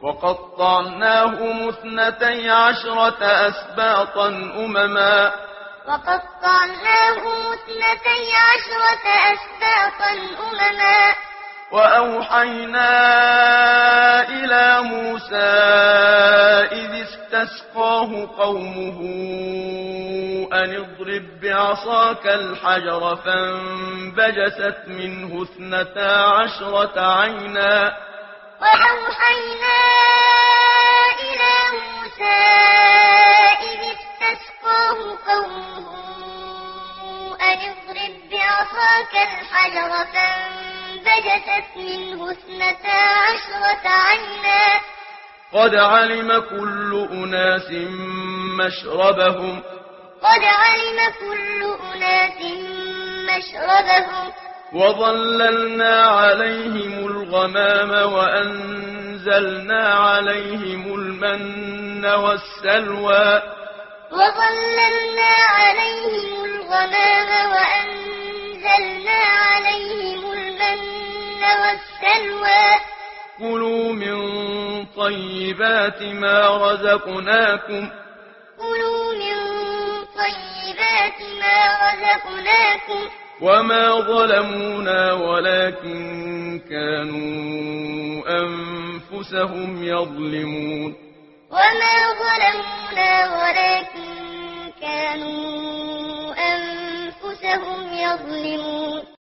وقطعناهم 12 أسباطا أمما وأوحينا إلى موسى إذ استسقاه قومه أن اضرب بعصاك الحجر فانبجست منه 12 عينا وأوحينا إلى موسى إذ استسقاه قومه أن اضرب بعصاك الحجر فانبجست منه 12 عينا قد علم كل أناس مشربهم وظللنا عليهم الغمام وأنزلنا عليهم المن والسلوى كلوا من طيبات ما رزقناكم وما ظلمونا ولكن كانوا أنفسهم يظلمون